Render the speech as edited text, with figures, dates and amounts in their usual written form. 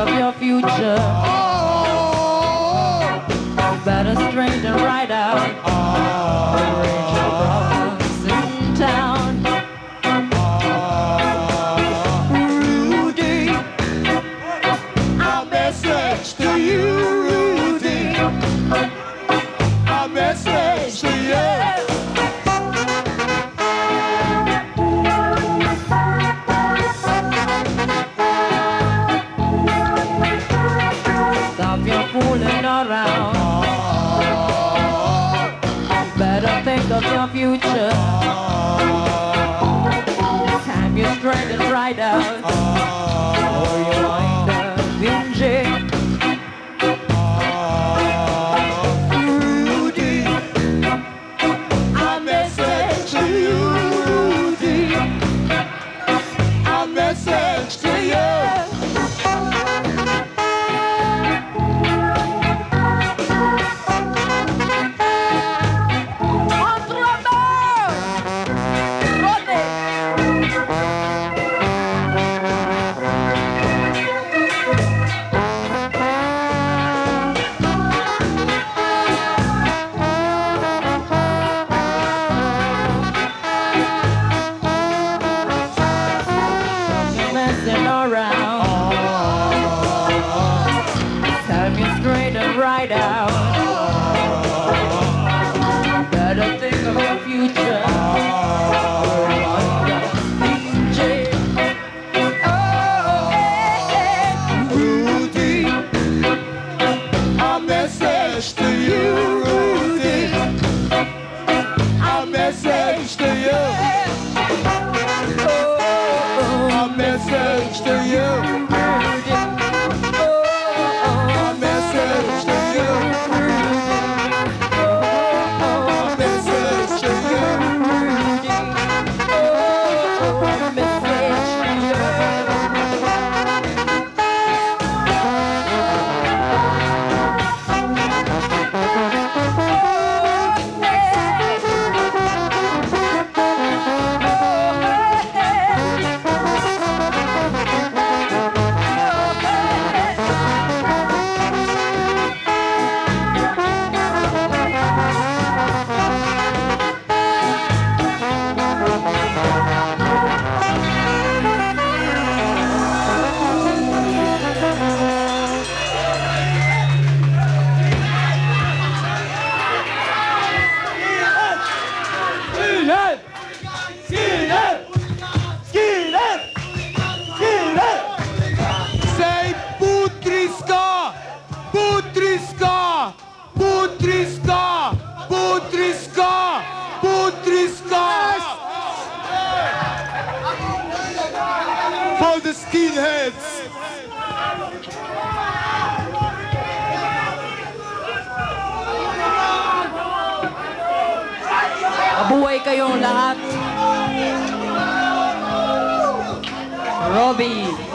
of your future. Better straighten right out. Arrange your problems in town. Rudy, a message to you, Rudy. A message to you. Stop your fooling around. Better think of your future. Time you straighten right out, or you wind up in jail. Rudy, a message to you, Rudy. A message to you. Right out. Better think of your future. Rudy, a message to you, Rudy. A message to you. A message to you. For the skinheads. Mabuhay kayong lahat. Robbie.